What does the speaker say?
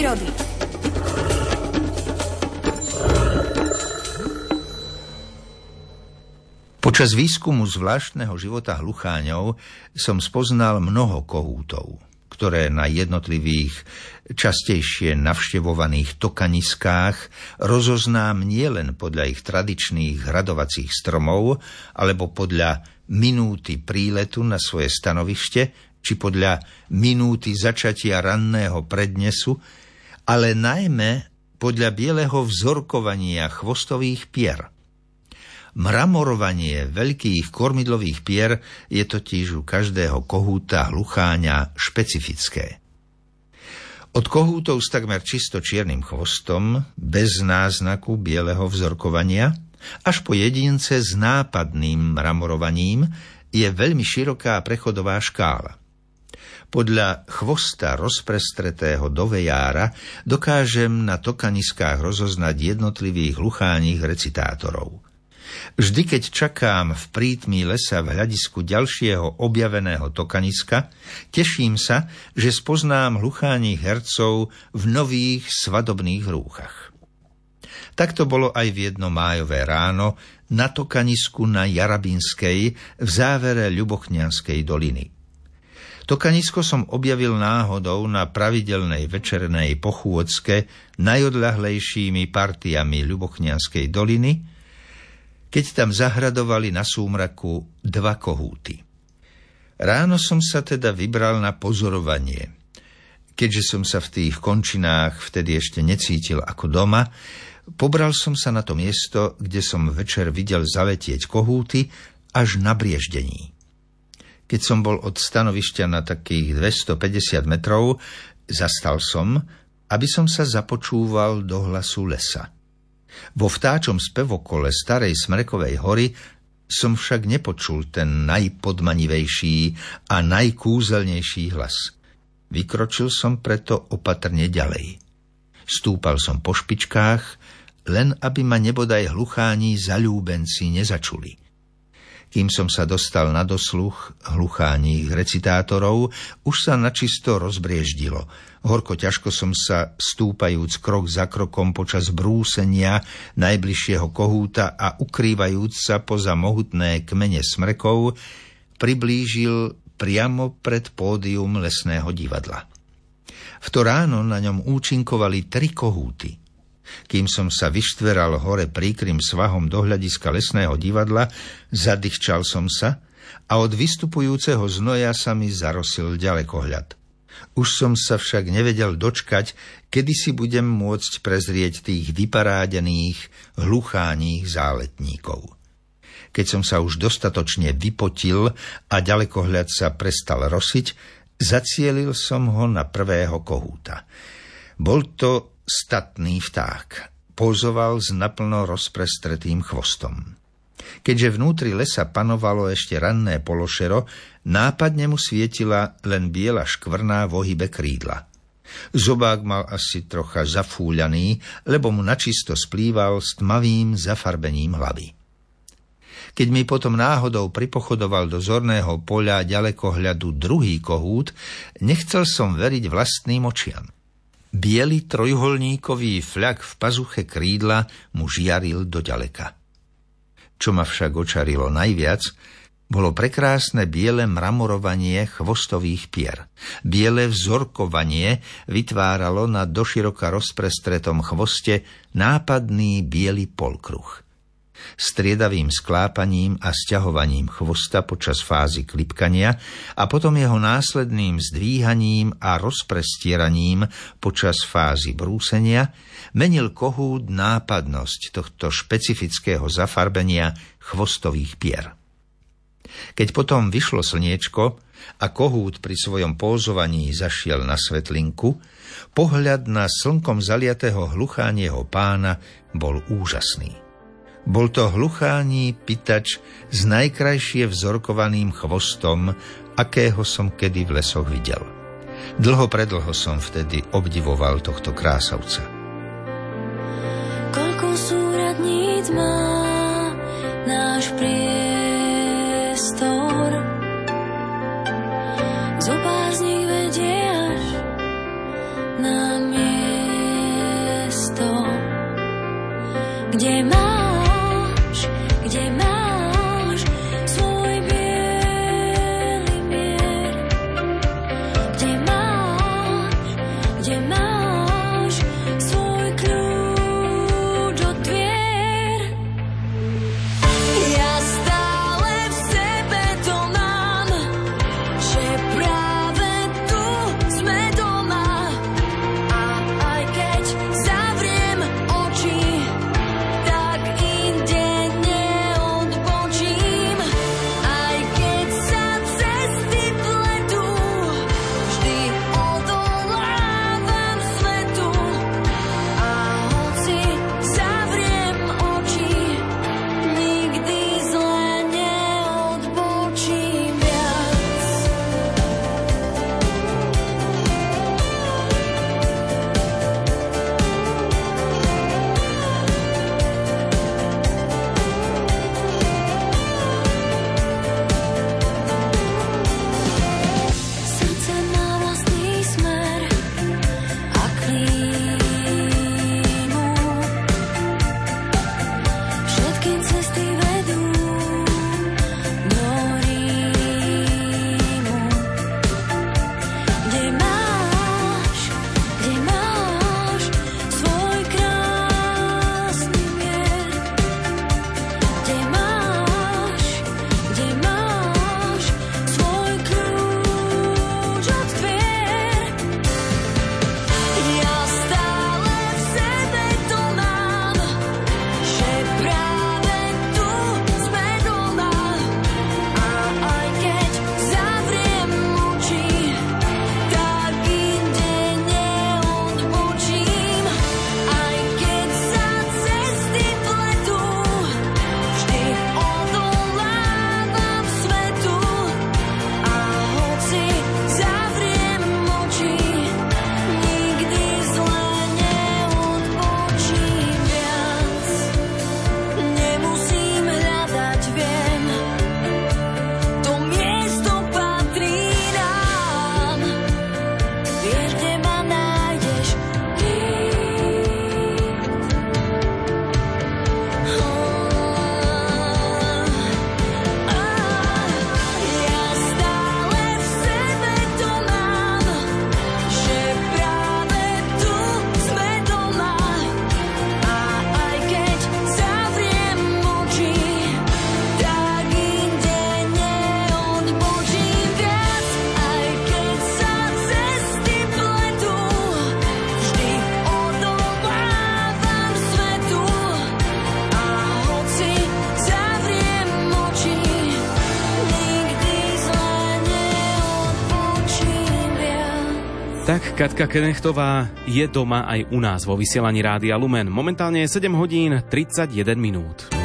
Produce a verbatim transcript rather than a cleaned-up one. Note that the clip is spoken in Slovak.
prírody. Počas výskumu zvláštneho života hlucháňov som spoznal mnoho kohútov, ktoré na jednotlivých, častejšie navštevovaných tokaniskách rozoznám nielen podľa ich tradičných hradovacích stromov, alebo podľa minúty príletu na svoje stanovište, či podľa minúty začatia ranného prednesu, ale najmä podľa bieleho vzorkovania chvostových pier. Mramorovanie veľkých kormidlových pier je totiž u každého kohúta hlucháňa špecifické. Od kohútov s takmer čisto čiernym chvostom, bez náznaku bieleho vzorkovania, až po jedince s nápadným mramorovaním je veľmi široká prechodová škála. Podľa chvosta rozprestretého do vejára dokážem na tokaniskách rozoznať jednotlivých hlucháních recitátorov. Vždy, keď čakám v prítmí lesa v hľadisku ďalšieho objaveného tokaniska, teším sa, že spoznám hlucháních hercov v nových svadobných rúchach. Tak to bolo aj v jedno májové ráno na tokanisku na Jarabinskej v závere Ľubochnianskej doliny. Tokanisko som objavil náhodou na pravidelnej večernej pochôdzke najodľahlejšími partiami Ľubochnianskej doliny, keď tam zahradovali na súmraku dva kohúty. Ráno som sa teda vybral na pozorovanie. Keďže som sa v tých končinách vtedy ešte necítil ako doma, pobral som sa na to miesto, kde som večer videl zaletieť kohúty až na Brieždení. Keď som bol od stanovišťa na takých dvestopäťdesiat metrov, zastal som, aby som sa započúval do hlasu lesa. Vo vtáčom spevokole starej Smrekovej hory som však nepočul ten najpodmanivejší a najkúzelnejší hlas. Vykročil som preto opatrne ďalej. Stúpal som po špičkách, len aby ma nebodaj hlucháni zaľúbenci nezačuli. Kým som sa dostal na dosluch hlucháních recitátorov, už sa načisto rozbrieždilo. Horko ťažko som sa, stúpajúc krok za krokom počas brúsenia najbližšieho kohúta a ukrývajúc sa poza mohutné kmene smrekov, priblížil priamo pred pódium lesného divadla. V to ráno na ňom účinkovali tri kohúty. Kým som sa vyštveral hore príkrym svahom do hľadiska lesného divadla, zadýchčal som sa a od vystupujúceho znoja sa mi zarosil ďalekohľad. Už som sa však nevedel dočkať, kedy si budem môcť prezrieť tých vyparádených, hlucháních záletníkov. Keď som sa už dostatočne vypotil a ďalekohľad sa prestal rosiť, zacielil som ho na prvého kohúta. Bol to statný vták. Pózoval s naplno rozprestretým chvostom. Keďže vnútri lesa panovalo ešte ranné pološero, nápadne mu svietila len biela škvrná v ohybe krídla. Zobák mal asi trocha zafúľaný, lebo mu načisto splýval s tmavým zafarbením hlavy. Keď mi potom náhodou pripochodoval do zorného poľa ďalekohľadu druhý kohút, nechcel som veriť vlastným očiam. Biely trojuholníkový fľak v pazuche krídla mu žiaril do ďaleka. Čo ma však očarilo najviac, bolo prekrásne biele mramorovanie chvostových pier. Biele vzorkovanie vytváralo na doširoka rozprestretom chvoste nápadný biely polkruh. Striedavým sklápaním a sťahovaním chvosta počas fázy klipkania a potom jeho následným zdvíhaním a rozprestieraním počas fázy brúsenia menil kohút nápadnosť tohto špecifického zafarbenia chvostových pier. Keď potom vyšlo slniečko a kohút pri svojom pózovaní zašiel na svetlinku, pohľad na slnkom zaliatého hluchánieho pána bol úžasný. Bol to hluchání pitač s najkrajšie vzorkovaným chvostom, akého som kedy v lesoch videl. Dlho predlho som vtedy obdivoval tohto krásavca. Koľko súradníc má náš priestor, zopár z nich vedie až na mier. Kde máš, kde máš svoj biely mier? Kde máš, kde máš svoj kľúč od dvier? Ja stále v sebe to mám, že práve tu sme doma. A aj keď zavriem oči, tak inde neodbočím. Aj keď sa cesty pletú, vždy odolávam svetu. A hoci zavriem oči, nikdy zle neodbočím viac. Srdce má vlastný smer a klímu. Všetky cesty vedú do Rímu. Kde máš, kde máš svoj krásny mier? Kde máš, kde máš svoj kľúč od dvier? Ja stále v sebe to mám, že práve tu sme doma. A aj keď zavriem oči, tak inde neodbočím. Aj keď sa cesty pletú, vždy odolávam svetu. A hoci zavriem oči, nikdy zle neodbočím viac. Nemusím hľadať, viem, to miesto patrí nám. Vieš, kde ma nájdeš ty. Ja stále v sebe to mám, že práve tu sme doma. A aj keď zavriem oči, tak inde neodbočím viac. Aj keď sa cesty pletú, vždy odolávam svetu. A hoci zavriem oči, nikdy zle neodbočím viac. Tak Katka Kenechtová je doma aj u nás vo vysielaní Rádia Lumen. Momentálne je sedem hodín tridsaťjeden minút.